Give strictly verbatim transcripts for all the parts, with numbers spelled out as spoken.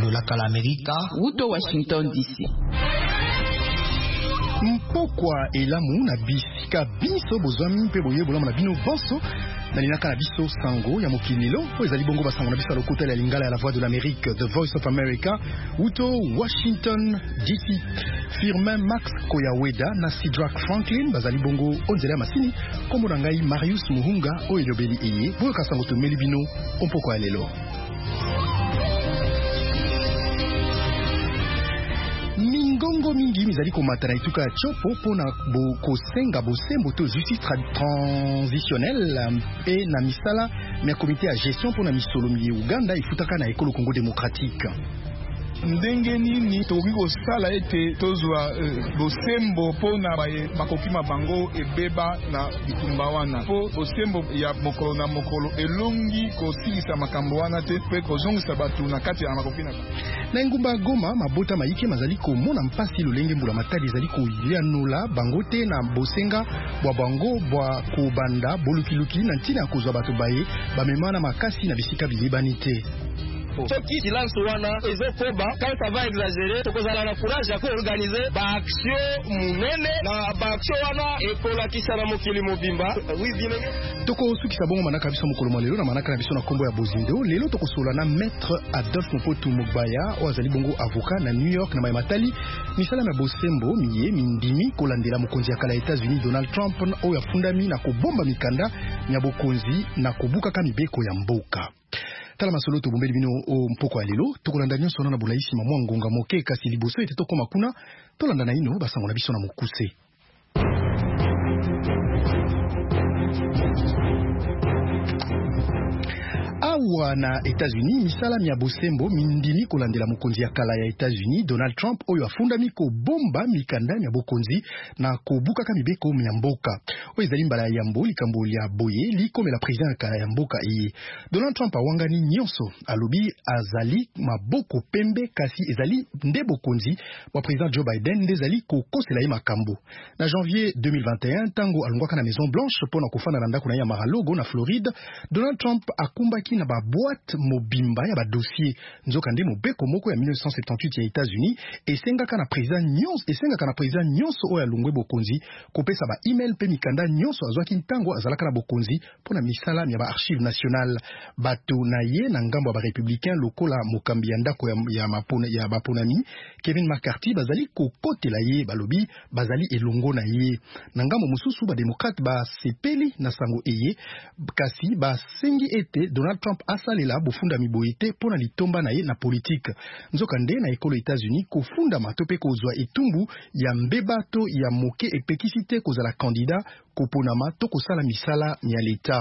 de la Amerika, Uto Washington D C. Mpokwa elamu na bisika biso bozwami mpe boyebola na bino bonso na linaka na biso sango ya mokililo po ezali bongo basango na biso lokota ya lingala ya la voix de l'Amérique, The Voice of America, Uto Washington D C. Firmin Max Koyaweda na Sidrak Franklin bazali bongo onzela ya masini kombo na ngai Marius Muhunga oyo elobeli eye boyoka sango tomeli bino mpokwa ya lelo. Mingongo mingi mizali komata na ituka ya chopo pona bo kosenga bosembo to justice transitionnelle e na misala na komite ya gestion pona misolo mi Uganda ifutaka na ekolo Congo démocratique. Ndenge nini tokoki kosala ete tozwa uh, bosembo pona bakokima bango ebeba na bitumba wana po bosembo ya mokolo na mokolo elongi kosilisa makambo wana te pe kozongisa batu na kati ya makopina na ngumba Goma mabota maike mazali komona mpasi lolenge mbula matadi ezali koyanola bango te na bosenga bwa bango bwa kobanda bolukiluki na ntina kozwa bato baye bamemana makasi na bisika bilibani te. Soki silence wana ezokoba quand ça va exagérer tokozala na courage ya koorganiser ba action munene na ba action wana ekolakisa na mokili mobimba. Oui bien. Toko sukisa bongo manaka biso mokolo malelo na manaka na biso na kombo ya Bozindo lelo tokosola na maître Adolphe Mpotu Mubaya ozali bongo avocat na New York na Maimatali misala na bosembo miye mindimi kolandela mokonzi ya kala États-Unis Donald Trump oyo afundami na kobomba mikanda nya bokonzi na kobuka ka mibeko ya mboka. Tala masolo to bombeli bino o mpoko ya lelo tokolanda nyonso na bulaisi mamwa ngonga moke kasi liboso ete tokoma kuna tolanda na ino basango na biso na mokuse. Awa na États-Unis misala ya bosembo mindimi kolandela mokonzi ya kala ya États-Unis Donald Trump oyo afundami ko bomba mikanda ya bokonzi na kobuka ka mibeko ya mboka oyo ezali mbala ya yambo likambo ya boye likomela président ya kala ya mboka e Donald Trump awangani nyonso alobi azali maboko pembe kasi ezali nde bokonzi wa président Joe Biden nde ezali kokosela ye makambo na janvier deux mille vingt et un tango alongwaka na Maison Blanche pona kofanda na ndako na ya Mar-a-Lago na Floride Donald Trump akumbaki na ba boîte mobimba ya ba dossier nzoka nde mobeko moko ya mille neuf cent septante-huit ya États-Unis esengaka na président nyonso esengaka na président nyonso oyo alongwe bokonzi kopesa ba email pe mikanda nyonso azwaki ntango azalaka na bokonzi pona misala ya ba archive nationale bato na ye na ngambo ya ba républicain lokola mokambi ya ndako ya, ya mapona ya baponami Kevin McCarthy bazali kokotela ye balobi bazali elongo na ye na ngambo mosusu ba démocrate ba sepeli na sango eye kasi ba sengi ete Donald Trump asalela bofunda miboite pona litomba na ye na politique nzoka nde na ekolo États-Unis kofunda matope kozwa etumbu ya mbebato ya moke epekisite kozala candidat koponama to kosala misala ya l'État.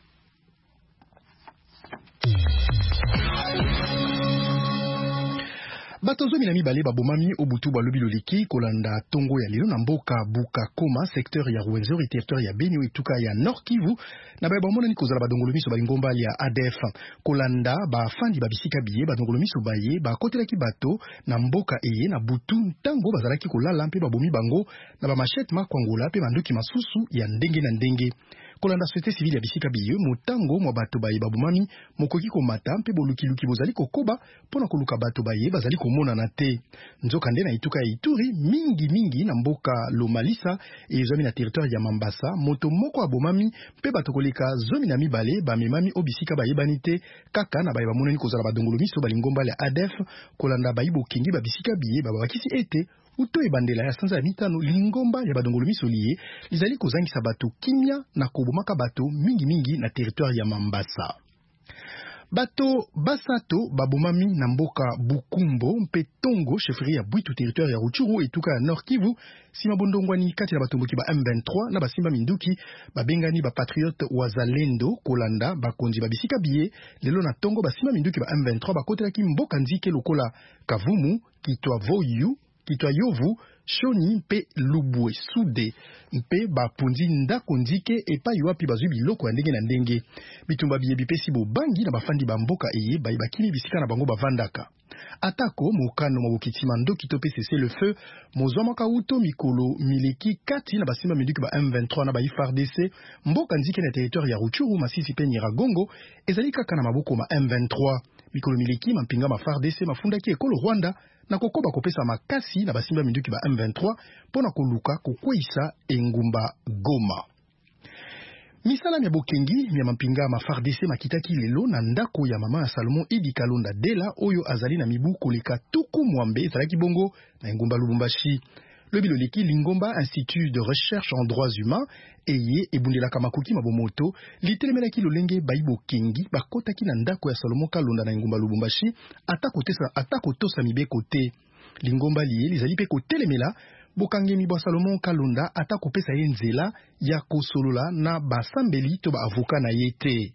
Bato zomi na mibale babomami obutu balobi loliki kolanda tongo ya lelo na mboka Bukakoma secteur ya Rwenzori territoire ya Beni etuka ya Nord Kivu na ba bomona ni kozala badongolo miso balingomba ya A D F kolanda ba fandi babisika biye badongolo miso baye ba kotelaki bato na mboka eye na butu ntango bazalaki kolala mpe babomi bango na ba machette makwangola pe bandoki masusu ya ndenge na ndenge. Kolanda société civile ya bisika biye motango mwa bato baye babumami mokoki komata mpe bolukiluki bozali kokoba pona koluka bato baye bazali komona na te nzoka nde na ituka ya Ituri mingi mingi na mboka Lomalisa ezwami na territoire ya Mambasa moto moko abomami mpe bato koleka zomi na mibale bamemami obisika bayebani te kaka na baye bamonani kozala badongolo miso balingomba ya A D F kolanda bayibo kingi babisika biye babakisi ete uto ebandela ya sanza ya mitano lingomba ya badongolo miso liye lizali kozangisa bato kimia na kobomaka bato mingi mingi na territoire ya Mambasa. Bato basato babomami na mboka Bukumbo mpe Tongo chefferie ya Bwitu territoire ya Rutshuru etuka ya Nord Kivu sima bondongwani kati na batomboki ba M vingt-trois na basimba minduki babengani ba patriote wazalendo kolanda bakonzi babisika biye lelo na Tongo basimba minduki ba M vingt-trois bakotelaki mboka nzike lokola Kavumu Kitwa Voyu Kitwa Yovu Shoni mpe Lubwe Sude mpe bapunzi ndako nzike epai wapi bazwi biloko ya ndenge na ndenge bitumba biye bipesi bobangi na bafandi ba mboka eye bayibakini bisika na bango bavandaka atako mokano mabokitima ndoki to cessez le feu mozomaka uto mikolo mileki kati na basimba minduki ba M vingt-trois na ba F A R D C mboka nzike na territoire ya Rutshuru Masisi pe Nyiragongo ezali kaka na maboko ma M vingt-trois mikolo miliki mampinga ma F A R D C mafundaki ekolo Rwanda na kokoba kopesa makasi na basimba minduki ba M vingt-trois pona koluka kokweisa engumba Goma. Misala mya bokengi mya mampinga ma F A R D C makitaki lelo na ndako ya mama ya Salomon Idi Kalonda Dela oyo azali na mibu koleka tuku mwambe ezalaki bongo na engumba Lubumbashi. Le biloleki Lingomba Institut de Recherche en Droits Humains eye ebundelaka makoki mabomoto litelemelaki lolenge baibo kengi bakotaki na ndako ya Salomon Kalonda na engumba Lubumbashi atakotesa atakotosa mibeko te. Lingomba liye lizali pe kotelemela bokangemi bwa Salomon Kalonda atakopesa ye nzela ya kosolola na basambeli to ba avoka na ye te.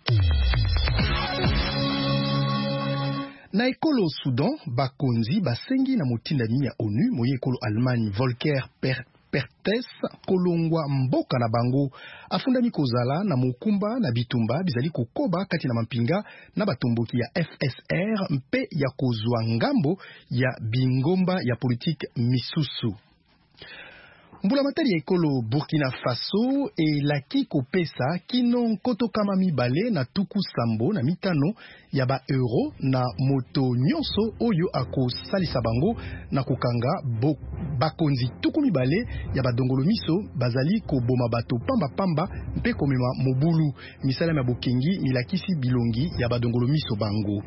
Na ekolo Soudan, bakonzi basengi na motindami ya ONU moye ekolo Allemagne Volker per Pertes kolongwa mboka na bango afundami kozala na mokumba na bitumba bizali kokoba kati na mampinga na batomboki ya F S R mpe ya kozwa ngambo ya bingomba ya politique misusu. Mbula matari ya ekolo Burkina Faso e laki kopesa kino nkoto kama mibale na tuku sambo na mitano ya ba euro na moto nyonso oyo ako salisa bango na kokanga bo, bakonzi tuku mibale ya badongolo miso bazali koboma bato pamba pamba mpe komema mobulu misala ya bokengi milakisi bilongi ya badongolo miso bango.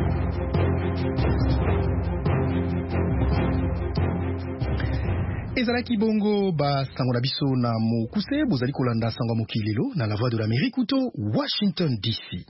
Ezalaki bongo ba sango na biso na mokuse bozali kolanda sango mokilelo na la voix de l'Amérique uto Washington D C.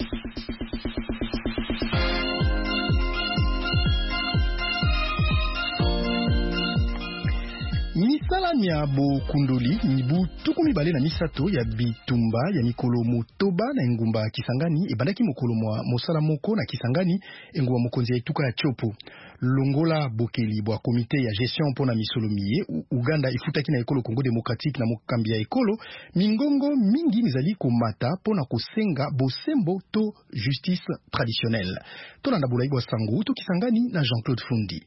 Misala mya bo kundoli mibu tuku mibale na misato ya bitumba ya mikolo motoba na engumba Kisangani ebandaki mokolo mwa mosala moko na Kisangani engumba mokonzi ya etuka ya Chopo. Longola bokeli bwa komite ya gestion pona misolomiye Uganda ifutaki na ekolo Congo Démocratique na mokambi ya ekolo mingongo mingi mizali komata pona kosenga bosembo to justice traditionnelle. Tolanda bolayi bwa sango to Kisangani na Jean-Claude Fundi.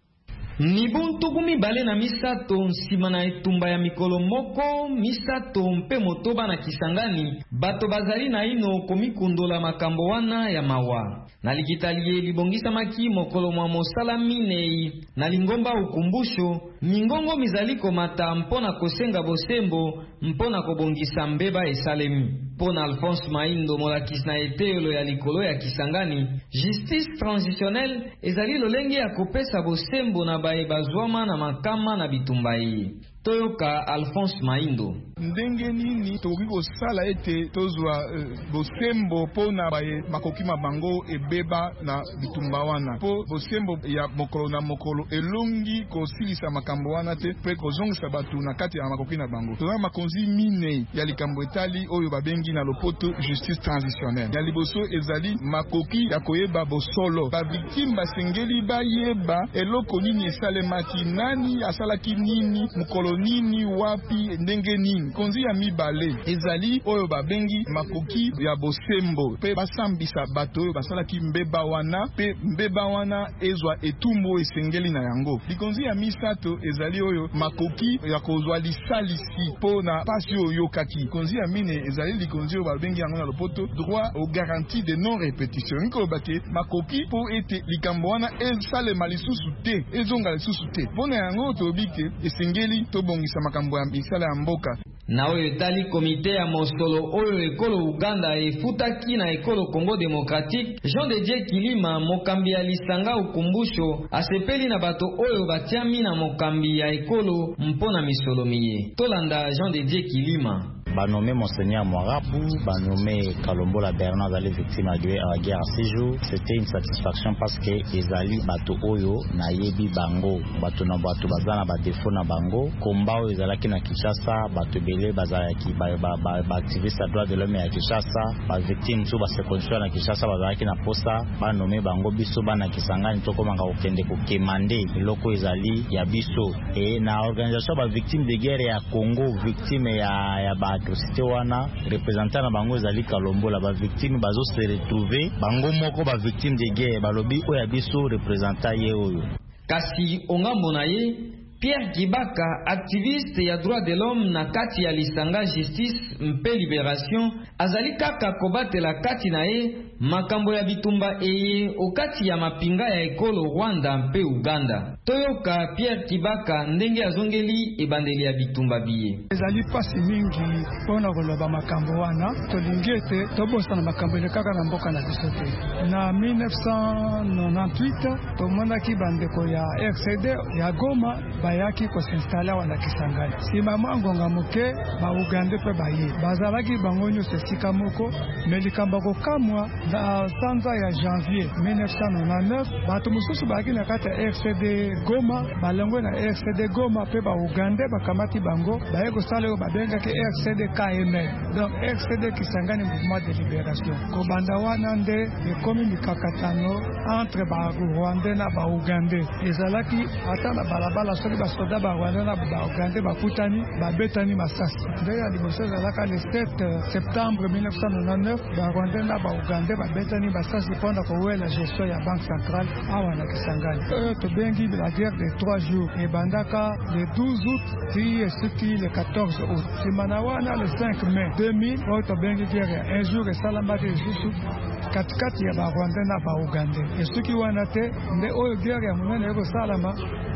Nibuntu kumibale na misato nsima na etumba ya mikolo moko misato mpe motoba na Kisangani bato bazali na ino komikundola makambo wana ya mawa na likitalie libongisa maki mokolo mwa mosala minei na lingomba ukumbusho mingongo mizali komata mpona kosenga bosembo mpona kobongisa mbeba esalemi pona Alphonse Maindo molakisi na etelo ya likolo ya Kisangani justice transitionnelle ezali lolenge ya kopesa bosembo na bae bazwama na makama na bitumbai. Toyoka Alphonse Maindo. Ndenge nini toki kosala ete tozwa uh, bosembo pona bae makoki mabango ebeba na bitumba wana po bosembo ya mokolo na mokolo elongi kosilisa makambo wana te pe kozongisa batu na kati ya makoki na bango. Toza makonzi mine ya likambo etali oyo babengi na lopoto justice transitionnelle. Ya liboso ezali makoki ya koyeba bosolo ba victime basengeli bayeba eloko nini esalemaki nani asalaki nini mokolo nini wapi ndenge nini konzi ya mibale ezali oyo babengi makoki ya bosembo pe basambisa bato oyo basalaki mbeba wana pe mbeba wana ezwa etumbo esengeli na yango. Likonzi ya misato ezali oyo makoki ya kozwa lisalisi po na pasi oyo kaki. Konzi ya mine ezali likonzi oyo babengi yango na lopoto droit au garantie de non répétition. Nko bake makoki po ete likambo wana esale malisusu te ezonga lisusu te pona yango tobike esengeli to bongisa makambo ya misala ya mboka. Na oyo tali komite ya mosolo oyo ekolo Uganda efutaki na ekolo Congo Démocratique Jean de Dieu Kilima mokambi ya lisanga ukumbusho asepeli na bato oyo batiami na mokambi ya ekolo mpona misolomiye. Tolanda Jean de Dieu Kilima. Banommé Monseigneur Moirabou, banommé Kalombola Bernard, les victimes à la guerre à six jours. C'était une satisfaction parce que Ezali Bato Oyo, Nayebi Bango, Bato na Bato Bazana, Badefo na Bango, Komba Ezalaki na Kinshasa, Bato Bele, Bazalaki, Activiste à droit de l'homme à Kinshasa, Bas victimes sous Bas construire na Kinshasa, Bazalaki na Posa, Banommé Bango Biso, Bana Kisangani, Toko Manga Okende, Kemande, Loko Ezali, Yabiso, et na organisation Bas victimes de guerre à Congo, victime ya ya ba atrocité wana représentant na bango ezali Kalombola ba victime bazo se retrouver bango moko ba victime de guerre balobi oya biso représentant ye oyo kasi ongambo na ye Pierre Kibaka, activiste ya droit de l'homme na kati ya lisanga justice mpe libération azali kaka kobatela kati na ye makambo ya bitumba eye okati ya mapinga ya ekolo Rwanda mpe Uganda. Toyoka Pierre Kibaka ndenge azongeli ebandeli ya bitumba biye. Ezali pasi mingi pona koloba makambo wana tolingete tobosa na makambo elekaka na mboka na biso te. Na mille neuf cent quatre-vingt-dix-huit tomonaki bandeko ya R C D ya Goma bayaki kosinstala wana Kisangani. Sima mwangonga moke ba Uganda pe baye bazalaki bango nyonso esika moko melikamba kokamwa na sanza ya janvier mille neuf cent quatre-vingt-dix-neuf bato mosusu bayaki na kati ya R C D Goma balongwe na R C D Goma pe ba Uganda bakamati bango baye kosala oyo babengaki R C D K M L. Donc R C D Kisangani Mouvement de Libération kobanda wana nde ekomi mikakatano entre ba Rwanda na ba Uganda ezalaki ata na balabala soki basoda ba Rwanda na ba Uganda bakutani babetani masasi nde ya liboso ezalaka le sept septembre mille neuf cent quatre-vingt-dix-neuf ba Rwanda na ba Uganda babetani basasi mpona kowela gestion ya banque centrale awa na Kisangani. Oyo tobengi la guerre des trois jours ebandaka le douze août ti esuki le quatorze août simana wana le cinq mai deux mille oyo tobengi guerre ya un jour esalambaki lisusu katikati ya ba Rwanda na ba Uganda esuki wana te nde oyo guerre ya monene ekosalama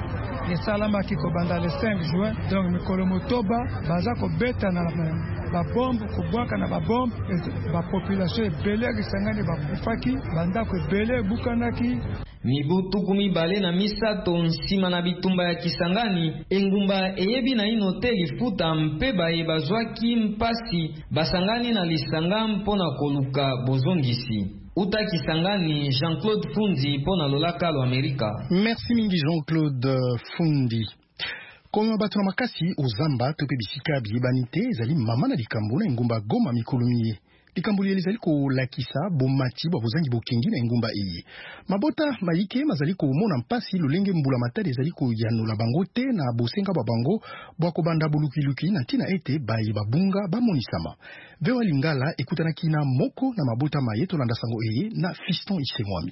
esalamaki kobanda le cinq juin. Donc mikolo motoba baza kobeta na ba bombe kobwaka na ba bombe ba population ebele Kisangani bakufaki bandako ebele bukanaki. Mibu tukumi bale na misato nsima na bitumba ya Kisangani engumba eyebi na ino te lifuta mpe baye bazwaki mpasi basangani na lisanga mpona koluka bozongisi. Uta Kisangani, Jean-Claude Fundi pona lolaka lo Amerika. Merci mingi Jean-Claude Fundi. Koma bato na makasi ozamba tope bisika biyebanite ezali mama na likambo na engumba Goma mikolomiye. Likambo ezali ko lakisa bomati babozangi bokengi na engumba iyi. Mabota mayike mazali ko mona mpasi lolenge mbula matari ezali ko yanola bango te na bosenga babango bwako banda bulukiluki na tina ete bayi babunga bamonisama. Vewa Lingala ekutanaki na moko na mabota mayeto landa sango eye na Fiston Isengwami.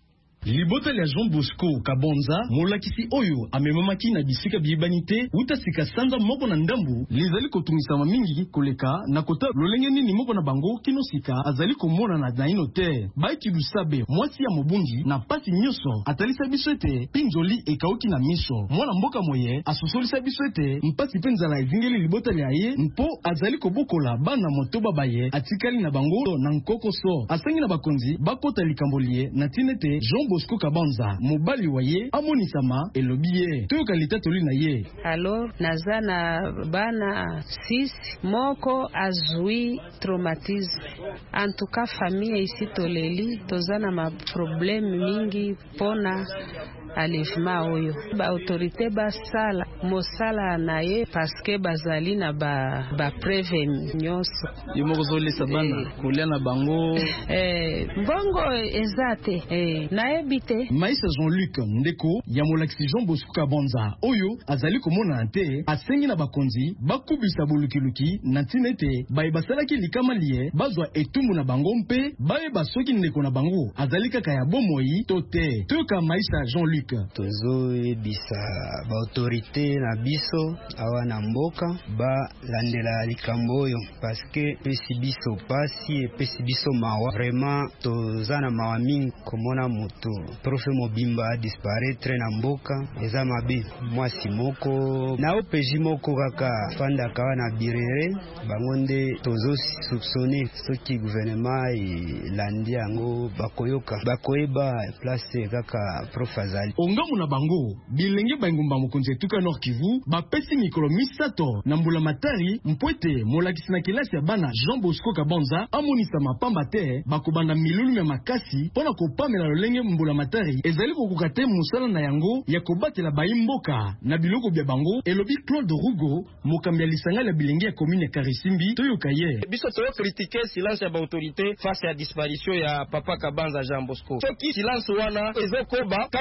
Libota ya Jean Bosco Kabonza molakisi oyo amemamaki na bisika biyebanite utasika sanza moko na ndambu lezali kotungisama mingi koleka na kota lolenge nini moko na bango kinosika azali komona na naino te baiki dusabe mwasi ya mobungi na pasi nyoso atalisa biswete pinjoli ekauki na miso mwana mboka moye asusolisa biswete mpasi penzala ezingeli libota ya ye mpo azali kobokola bana motoba baye atikali na bango na nkoko so asengi na bakonzi bakota likambolie na tinete Jean Bosco Kabonza mobali waye amonisama elobiye toyoka litatoli na ye. Alors nazana bana six moko azui traumatisme en tout cas famille ici toleli tozana ma problème mingi pona alivema oyo ba autorité basala mosala na ye paske bazali na ba ba preveni nyoso yimokozolesa bana kulia na bango eh bongo ezate eh na ebite Maïsa Jean-Luc ndeko ya molakisi Jean Bosco Kabonza oyo azali komona te asengi na bakonzi bakubisa bolukiluki na tinete baye basalaki likama liye bazwa etumbu na bango mpe baye basoki ndeko na bango azali kaka ya bomoi to te toyoka Maïsa Jean-Luc tozo ebisa ba autorité na biso awa na mboka ba landela likambo oyo parce que pesi biso pasi e pesi biso mawa vraiment tozana mawa mingi komona moto profe mobimba a disparaître na mboka eza mabe mwasi moko na opeji moko kaka fanda kawa na birere bango nde tozo soupçonner soki gouvernement e landi yango bakoyoka bakoyeba place kaka prof azali ongamu na bango bilenge bangumba mokonzi etuka Nord Kivu bapesi mikolo misato na mbula matari mpwete molakisi na kelasi ya bana Jean Bosco Kabonza amonisa mapamba te bakobanda milulu ya makasi pona kopamela lolenge mbula matari ezali kokoka te musala na yango ya kobatela bayimboka na biloko bya bango elobi Claude Rugo mokambi ya lisanga la bilenge ya commune ya Karisimbi toyoka ye biso to critiquer silence ya ba autorité face à disparition ya papa Kabonza Jean Bosco soki silence wana ezokoba quand ça va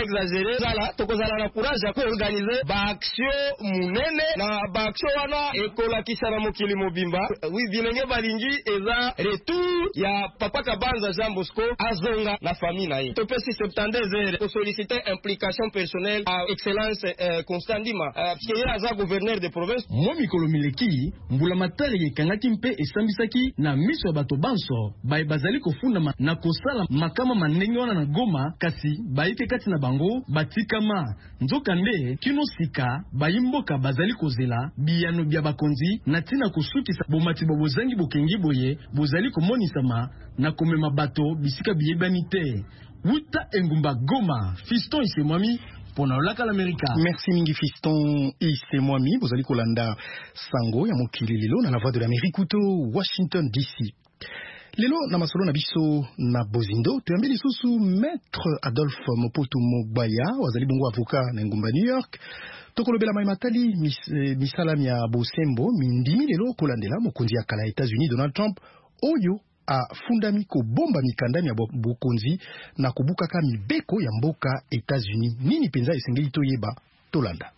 exagérer zala tokozala na courage ya ko organiser ba action munene na ba action wana ekola kisana mokili mobimba. Oui, bilenge balingi eza retour ya papa Kabanza Jean Bosco azonga na famille na ye. To pesi septante zere ko solliciter implication personnelle à excellence euh, Constant Ndima euh, parce que aza gouverneur de province. Mo mikolo mileki mbula matari yekangaki mpe esambisaki na miso bato banso bai bazali kofunda ma, na kosala makama manenge wana na Goma kasi baike kati na bango batikama nzokande kino sika bayimboka bazali kozela biyano bya bakonzi na tina kusukisa bomati bobozangi bokengi boye bozali komonisama na komema bato bisika biyebanite wuta engumba Goma Fiston Isemwami pona olaka l'América. Merci mingi Fiston Isemwami bozali kolanda sango ya mokili lelo na la voix de l'Amérique kuto Washington D C. Lelo na masolo na biso na Bozindo tuyambi lisusu Maître Adolphe Mopoto Mobaya wazali bongo avocat na ngumba New York tokolobela mai matali mis, eh, misalam ya bosembo mindimi lelo kolandela mokonzi ya kala États-Unis Donald Trump oyo a fundami ko bomba mikandami ya bokonzi na kubukaka mibeko ya mboka États-Unis. Nini penza esengeli toyeba tolanda.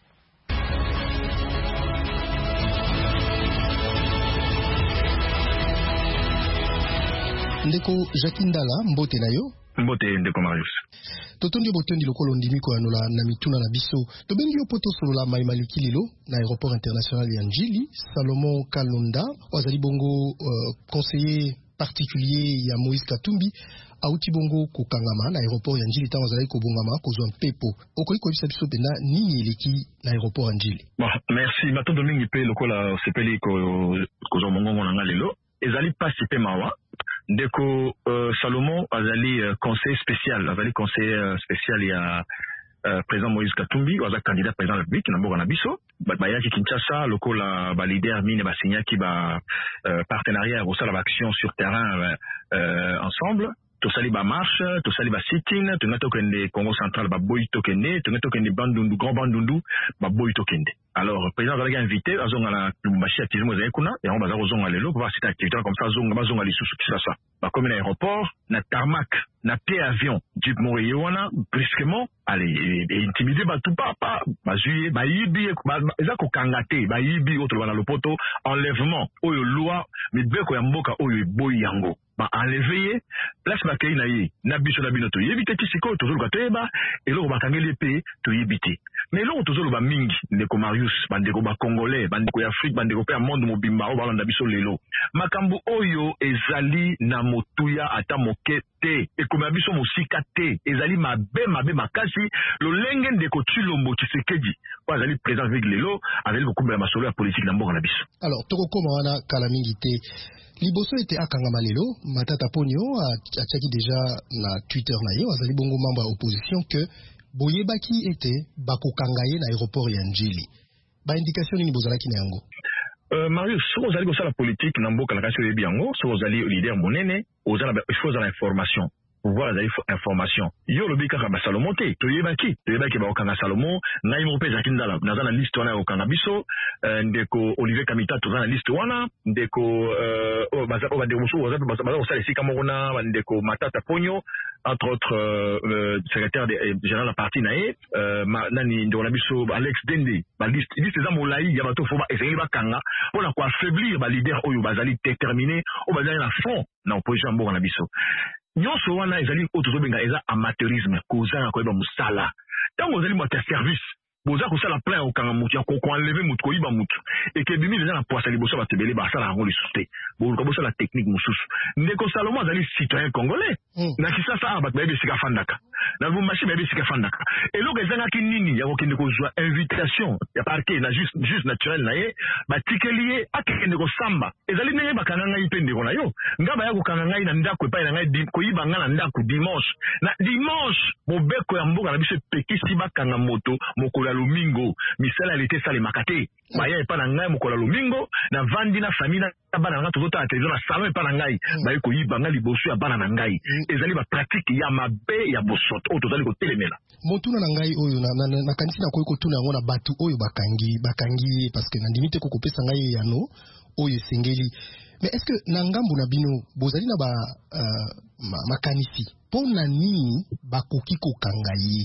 Ndeko Jakindala mbote na yo mbote ndeko Marius totondi botondi lokolo ndimi ko anola na mituna na biso tobengi yo poto solola mai maliki lelo na aéroport international ya Njili. Salomon Kalonda wazali bongo uh, conseiller particulier ya Moïse Katumbi auti bongo ko kangama na aéroport ya Njili tango wazali ko bongama kozwa mpepo okoli ko bisa biso pena nini eleki na aéroport ya Njili. Bon, merci matondo mingi pe lokola sepeli ko kozwa mongongo na ngalelo ezali pasi pe mawa ndeko uh, Salomon azali uh, conseil spécial azali conseiller uh, spécial ya uh, président Moïse Katumbi waza candidat président de la République na mboka na biso bayaki Kinshasa lokola ba leader mine basinyaki ba uh, partenariat osala ba action sur terrain uh, ensemble tosali ba marche tosali ba sit-in tunga tokende Congo central ba boy tokende tunga tokende Bandundu grand Bandundu ba boy tokende. Alors président azalaki invité azonga na Lubumbashi atizimo za ekuna et on baza kozonga lelo pour voir cette activité comme ça zonga bazonga lisusu Kinshasa ba comme na aéroport na tarmac na pied avion du Montréal wana brusquement allez et intimider ba tout papa ba juillet ba yibi eza ko kangate ba yibi autre bana lopoto enlèvement oyo loi mibeko ya mboka oyo boy yango ba enlever place ba kei na yi na biso na bino to yebite kisiko to zoluka toyeba eloko bakangeli pe to yebite mais eloko to zoluka mingi ndeko Marius bandeko ba congolais bandeko ya Afrique bandeko pe ya monde mobimba o balanda biso lelo makambo oyo ezali na motuya ata mokete ekoma biso mosika te ezali mabe mabe makasi lolenge ndeko Tshilombo Tshisekedi kwa ezali président avec lelo avec beaucoup de masolo ya politique na mboka na biso. Alors toko koma wana kala mingi te liboso ete akangama lelo Matata Ponyo atiaki déjà na Twitter na ye azali bongo membre ya opposition que boyebaki ete bakokanga ye na aéroport ya Njili ba indication nini bozalaki na yango? Euh, Marius, si vous allez dans la politique, dans beaucoup de cas, si vous allez leader monene, vous allez il faut l'information. Pouvoir d'aller information. Yo le bika ba Salomon te, to yebaki, to yebaki ba okanga Salomon, na imo pe Jakindala, na za na liste wana okanga biso, ndeko Olivier Kamita to za na liste wana, ndeko euh o baza o ba de musu, baza baza baza osala sika mona, ndeko Matata Ponyo, entre autres euh, secrétaire général de la parti nae, euh nani ndo na biso Alex Dende, ba liste liste za molai ya bato fo ba essayer ba kanga, pour la quoi affaiblir ba leader oyo bazali déterminé, o bazali na fond na opposition mboka na biso. Nyonso wana ezali otozobenga eza amateurisme kozanga koyeba musala tango ozali moto service boza kosala plein okanga mutu ya koenlever mutu koyiba mutu ekebimi eza na poisa liboso batebele basala yango lisusu boluka bosala technique mosusu ndeko Salomon azali citoyen congolais mm. na kisasa bato bayebi esika fandaka na Lubumbashi bayebi esika fandaka eloko ezangaki nini ya kokende kozwa invitation ya parquet na juste juste naturel na ye batikeli ye akende kosamba ezali ndenge bakanga ngai mpe ndeko na yo nga baya kokanga ngai na ndako epai na ngai koyiba nga na ndako dimanche na dimanche mobeko ya mboka na biso epekisi bakanga moto mokolo ya lomingo misala elete salemaka te baya epai na ngai mokolo ya lomingo na vandi na famille na bana nga tozota television na salon epai na ngai baye koyiba nga liboso ya bana na ngai ezali ba pratique ya mabe ya bosoto oyo tozali kotelemela motuna na ngai oyo na, na, na kanisi na koyi kotuna yango na batu oyo bakangi bakangi parce que nandimi te kokopesa ngai yano oyo esengeli. Mais est-ce que na ngambu na bino bozali na ba uh, ma, makanisi pona nini bakoki kokanga ye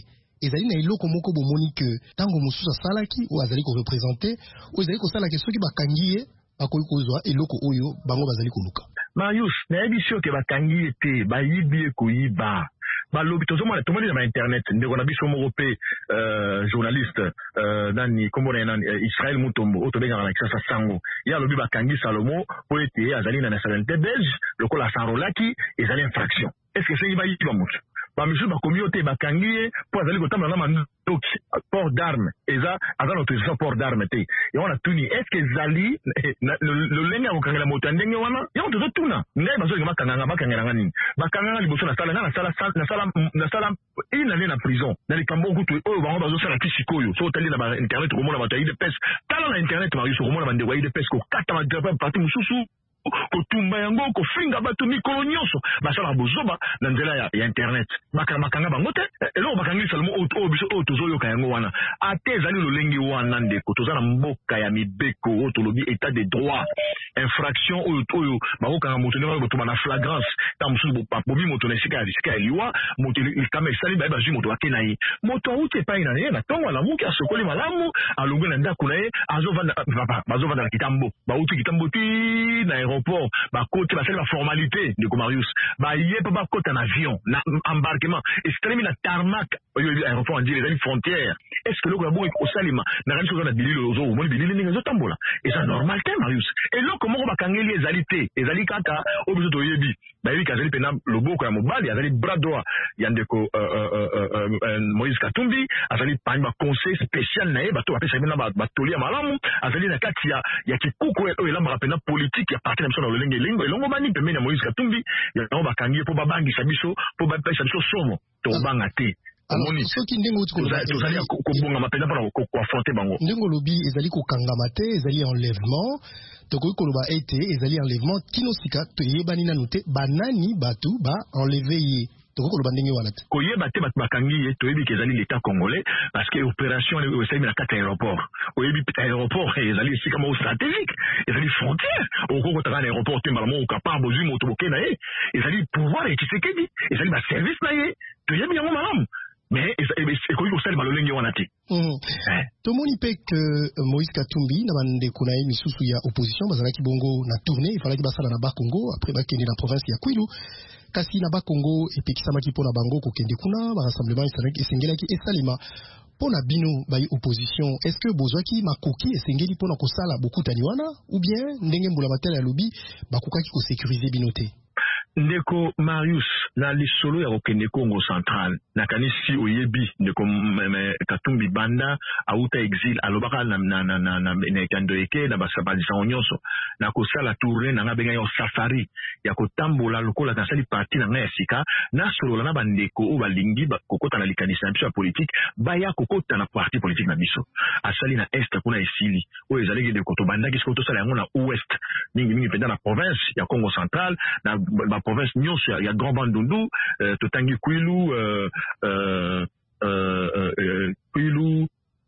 ezali na eloko moko bomoni que tango mosusu asalaki o azali ko représenter o ezali ko sala ke soki bakangi ye bakoki kozwa eloko oyo bango bazali koluka. Marius, nayebi sio ke bakangi ye te bayibi ekoyiba balobi tozomona tomoni na internet ndeko na biso moko pe journaliste nani kombo na nani Israel Mutombo otobengaka na Kisasa Sango ya lobi bakangi Salomo po ete azali na nationalité belge lokola sanrolaki ezali infraction. Est-ce que c'est ibayiba mutu ba misu ba communauté bakangi ye po azali kotamba na mandoki port d'armes eza azali autorisation port d'armes te et on a tuni est-ce que zali le lenga okangela moto ndenge wana ya on tozo tuna ngai bazo ke bakanganga bakangela ngani bakanganga liboso na sala na sala na sala na sala ina na prison na likambo kutu oyo bango bazo sala kisikoyo so tali na internet komona bato ya de pes tala na internet ba yuso komona bande wa de pes ko kata ma grave parti mususu kotumba yango kofinga bato mikolo nyonso basala bozoba na nzela ya, ya internet makanga makanga bango te eloko bakangi Salomo o biso o tozoyoka yango wana ate ezali lolengi wana ndeko toza na mboka ya mibeko o tolobi état de droit infraction oyo oyo bakokanga moto ndenge botuma na flagrance ta mosusu bobi moto na esika ya esika ya liwa moto likama esali baye bazwi moto bake na ye moto awuti epai na ye na ntongo alamuki asokoli malamu alongwe na ndako na ye bazovanda na kitambo bauti kitambo ti na aéroport bakote basali ba formalité de Marius ba yepa bakota na avion na embarquement estremi na tarmac oyo aéroport ndile les frontières est-ce que loko bon osalima na rani soza na bililo ozo mo bililo ninga zotambola et ça normal te Marius et loko moko bakangeli ezali te ezali kaka obiso to yebi ba yebi kazali pena loboko ya mobali azali bras droit ya ndeko Moïse Katumbi azali pani ba conseil spécial na ye bato bapesa pena batoli ya malamu azali na kati ya ya kikuku oyo elamba pena politique ya parti na biso na lolenge lingo elongo bani pembeni ya Moïse Katumbi yango bakangi po babangisa biso po bapesa biso somo to banga te. Alors, soki ndenge uti tozali kobonga mapena mpona koaffronte bango ndenge lobi ezali kokangama te ezali enlèvement tokoki koloba ete ezali enlèvement tino sika toyebani nanu te banani bato ba enlevé ye tokoki koloba ndenge wana te koyeba te bato bakangi ye toyebi ke ezali l'état congolais parce que opération esalimi na kati ya aéroport oyebi pe aéroport ezali esika moko stratégique ezali frontière okokotaka na aéroport te mbala moko okapar bozwi moto boke na ye ezali pouvoir ya Tshisekedi ezali baservice na ye toyebi yango malamu mais ekoki kosala balolenge wana te. Tomoni mpe ke Moïse Katumbi na bandeko na ye misusu ya opposition bazalaki bongo na tournée efalaki basala na Bakongo après bakende na province ya Kwilu kasi na Bakongo epekisamaki mpona bango kokende kuna barassemblement esengelaki esalema mpona bino bayi opposition est-ce que bozwaki makoki esengeli mpona kosala bokutani wana ou bien ndenge mbula matela ya lobi bakokaki kosécuriser bino te? Ndeko Marius na lisolo ya kokende Congo central nakanisi oyebi ndeko Katumbi banda auta exil alobaka na na na na na nekando eke na basabadisa nyonso na kosala tournée na ngabenga yo safari ya kotambola lokola nasali parti na ngaya sika na solo na bandeko o balingi kokota na likanisa biso ya politique baya kokota na parti politique na biso asali na est kuna esili o ezaleki de koto bandaki siko to sala yango na ouest mingi mingi penda na province ya Congo central na province nyonso ya Grand Bandundu euh, totangi Kwilu euh, euh, euh, euh, Kwilu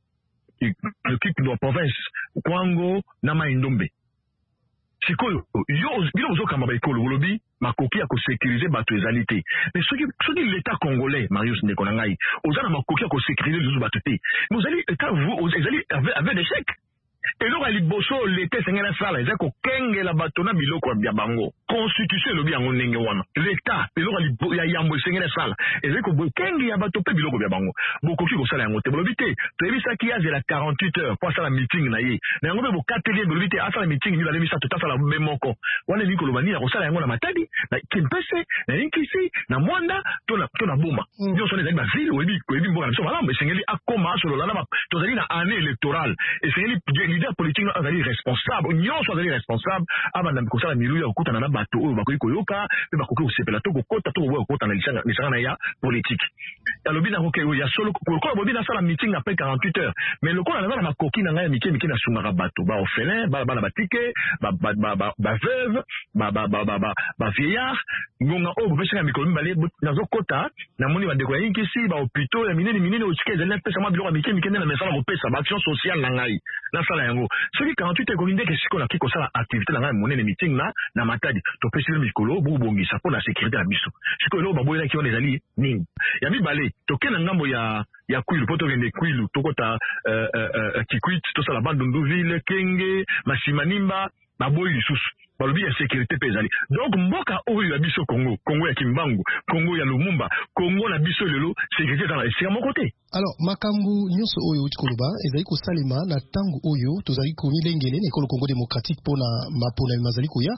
le kick de la province Kwango na Maindombe sikoyo yo bilo ozokamba ba ekolo wolobi makoki ya kosécuriser bato ezali te mais soki soki l'état congolais Marius ndeko na ngai ozana makoki ya kosécuriser les bato te mais ozali état vous ezali avec des chèques eloko ya liboso lete esengeli asala eza kokengela bato na biloko ya bango constitution elobi yango ndenge wana leta eloko ya yambo esengeli asala ezali kokenge ya bato mpe biloko ya bango bokoki kosala yango te bolobi te toyebisaki azela quarante-huit heures po asala meeting na ye na yango mpe bokateli ye bolobi te asala meeting mibale misato tasala be moko wana elingi koloba nini ya kosala yango na Matadi na Kimpese na Inkisi na Mwanda to na Boma nyonso wana ezali bavile oyebi mboka na biso malamu esengeli akoma asolola na tozali na année électorale esengeli leader politique azali responsable nyonso azali responsable abanda kosala milu ya kokutana na bato oyo bakoki koyoka mpe bakoki kosepela to kokota to koboya kokota na lisanga na ya politique alobi nango ke ya solo lokola bobi nasala meeting après quarante-huit heures mais lokola naza na makoki na ngai ya mike mike nasungaka bato ba orphelin bana batike baveuve bavieillard ngonga oyo bopesaka mikolo mibale nazokota namoni bandeko ya Inkisi bahopitau ya minene minene otika ezali napesa mwa biloko ya mike mike nde na mesala kopesa baaction sociale na ngai nasala yango soki quarante-huit ekoki ndeke sikoyo nakoki kosala activité na ngai monene meeting na na Matadi topesi mikolo bobongisa mpo na sécurité na biso sikoyo eloko baboyelaki wana ezali nini ya mibale tokena ngambo ya ya Kwilu poto kende Kwilu tokota uh, uh, uh, Kikwit to sala Bandunduville Kenge Masimanimba baboyi lisusu balobi ya sécurité pezali. Donc mboka oyo ya biso Congo, Congo ya Kimbangu, Congo ya Lumumba, Congo na biso lelo sécurité dans c'est à mon côté. Alors makambu nyonso oyo utikoloba ezali ko salima na tangu oyo tozali ko milengele ne ekolo Congo démocratique pona mapona mazali ko ya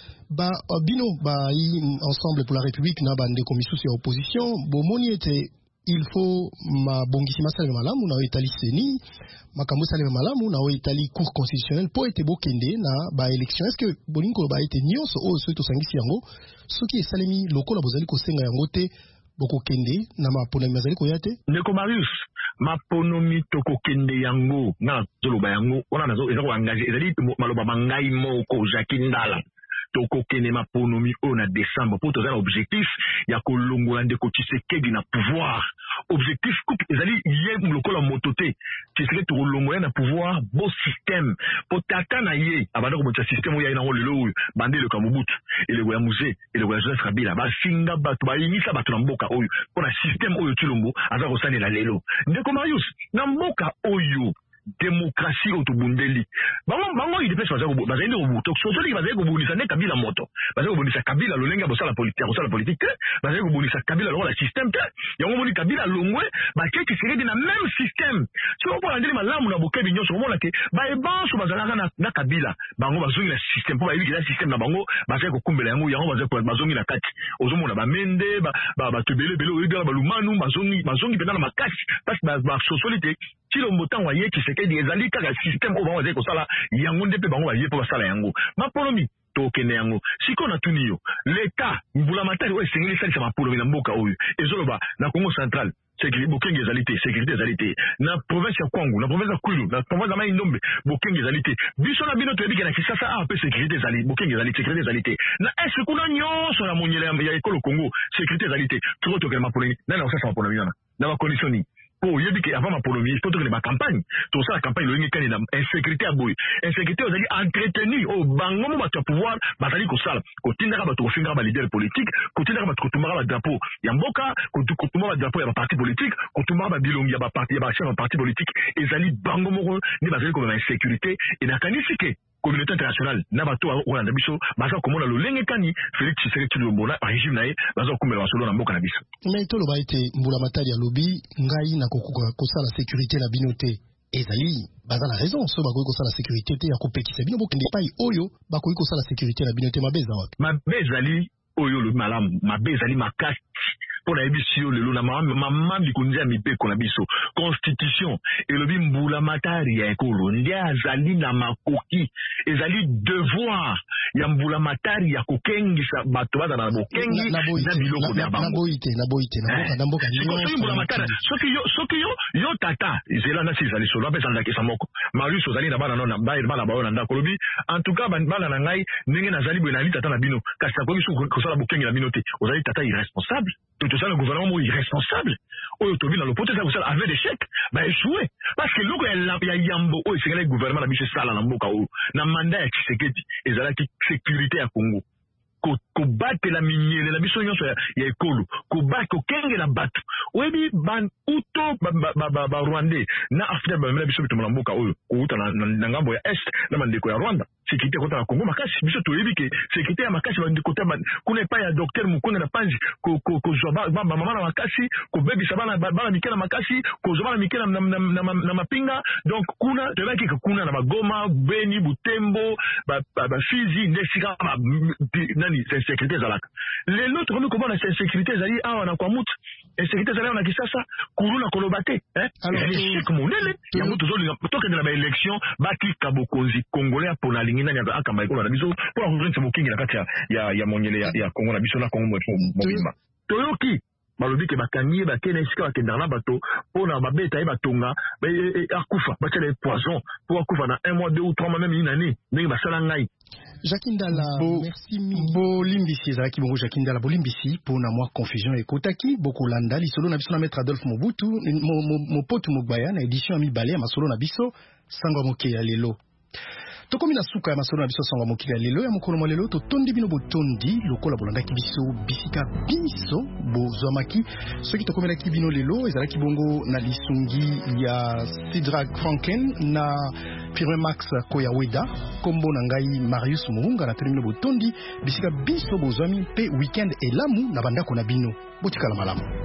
ba bino ba ensemble pour la République na bande commission ya opposition bomoni était il faut ma bongisi masale malamu na etali seni makambo sale malamu na etali cour constitutionnelle po ete bokende na ba élection. Est-ce que bolingo ba ete nyonso o so to sangisi yango soki esalemi lokola bozali ko senga yango te bokokende na mapona mazali ko yate Ndeko Marius maponomi tokokende yango na zoloba yango ona nazo ezako engagé ezali maloba mangai moko Jacques Ndala tokokende maponomi o na décembre pour toza na objectif ya kolongola ndeko Tshisekedi na pouvoir. Objectif coupe ezali ye lokola motote Tshisekedi to kolongola na pouvoir beau système po tata na ye abanda ko motsa système o ya na lelo bande le Kamubutu ele go ya musée ele go ya Joseph Kabila ba singa batu ba yinisa batu na mboka oyo po na système oyo Tshilombo aza ko salela lelo ndeko Marius na mboka oyo démocratie otobundeli bango bango il dépêche baza baza ndo buto sozo li baza ko bundisa ne Kabila moto baza ko bundisa Kabila lolenga bosala politique bosala politique baza ko bundisa Kabila lokola système te yango moni Kabila longwe ba keki seredi na même système so ko andeli malamu na bokebi nyonso ko mona ke ba ebanso bazala na na Kabila bango bazongi na système po ba yiki na système na bango baza ko kumbela yango yango baza ko bazongi na kati ozomona ba mende ba ba tebele bele oyiga ba lumanu bazongi bazongi pena na makasi parce ba ba socialité Tshilombo tango ye Tshisekedi ezali kaka système o bango ko sala yango ndepe bango baye po basala yango mapolomi tokende yango siko na tuniyo l'état mbula matari o esengeli salisa mapolomi na mboka oyo ezoloba na Congo central sécurité bokenge ezalité sécurité ezalité na province ya Kwangu na province ya Kwilu na province ya Mai-Ndombe bokenge ezalité biso na bino toyebi na Kinshasa a pe sécurité ezali bokenge ezalité sécurité ezalité na est kuna nyonso na monyele ya ekolo Congo sécurité ezalité toko tokende mapolomi na na osasa mapolomi na na ba conditions po yebi ke avant ma polomi il faut que les campagne tout ça la campagne le ngikani na insécurité à boy insécurité aux alliés entretenu au bango mo bato pouvoir bazali ko sala ko tindaka bato ko finga ba leader politique ko tindaka bato ko tumaka ba drapeau ya mboka ko tumaka ba drapeau ya ba parti politique ko tumaka ba bilongi ya ba parti ya ba chef ba parti politique ezali bango mo ni bazali ko ba insécurité et na kanifike communauté internationale na bato wa na biso baza komona lolenge kani Félix Tshisekedi Tshilombo na régime nae baza komela basolo na mboka na biso mais tolo ba ete mbula matali ya lobi ngai na kokuka kosala sécurité na binote ezali baza na raison so bakoki kosala sécurité te ya kopekisa bino bokende pai oyo bakoki kosala sécurité na binote mabeza wapi mabezali oyo lo malamu mabezali makasi pona ebisio lelo na mama mikunja mibeko na biso constitution elobi mbula matari ya ekolo ndia azali na makoki ezali devoir ya mbula matari ya kokengisa bato baza na bokengi na biloko na bango na boite na boite na na mboka ni mbula matari soki yo soki yo yo tata zela na sizali solo apesa ndaki sa moko Marius ozali na bana nona baye bana bayo na ndako lobi en tout cas bana na ngai ndenge nazali boye na li tata na bino kasi akoki su kosala bokengi na bino te ozali tata irresponsable tout ça le gouvernement irresponsable oyo tobi na lopoto ça vous avait des chèques ba échoué parce que loko ya yambo oyo c'est le gouvernement na biso sala na mboka oyo na mandat ya Tshisekedi ezalaki sécurité ya Congo ko ko batela minyele na biso nyonso ya ekolo ko ba ko kenge na bato oyebi ban uto ba ba ba, ba Rwandais na Afrika ba mela biso bitumala mboka oyo ko uta na ngambo ya est na mandeko ya Rwanda sécurité kota na Congo makasi biso toyebi ke sécurité ya makasi ba ndiko taba kuna pa ya docteur Mukonde na panzi ko ko ko zoba ba mama na makasi ko bebi sabana bana mikela makasi ko zoba na mikela na na, na, na, na mapinga donc kuna tebaki ke kuna na Bagoma Beni Butembo ba ba, ba Fizi ndesika ba nani c'est sécurité zalaka les autres comme comment la sécurité zali a na kwa mutu et sécurité zali na Kinshasa kuluna kolobate hein alors c'est monele ya mutu zoli toka na ba élection ba klika bokonzi congolais pour na lingina nya akamba ikola na biso pour kurenza bokingi na kati ya ya monyele ya, ya Congo na biso na Congo mobimba toyoki balobi ke bakangi bakene esika bakenda na bato pona babeta e batonga akufa batele poison pour akufa na un mois deux ou trois mois même une année ndenge basala ngai Jacques Ndala, bo, merci mille. Bolimbisi, Zaki Bongo Jacques Ndala, Bolimbisi, pour na moi confusion et Kotaki, Bokolanda, l'isolo na biso na maître Adolphe Mobutu, mo mo mo potu Mogbaya na édition ami balé ma solo na biso, sangwa moke ya lelo. tokomi na suka ya masolo na biso sango mokili ya lelo ya mokolo mwa lelo totondi bino botondi lokola bolandaki biso bisika biso bozwamaki soki tokomelaki bino lelo ezalaki bongo na lisungi ya Sidrak Franken na Firme Max Koyaweda kombo na ngai Marius Murunga na toni bino botondi bisika biso bozwami pe weekend elamu na bandako na bino botikala malamu.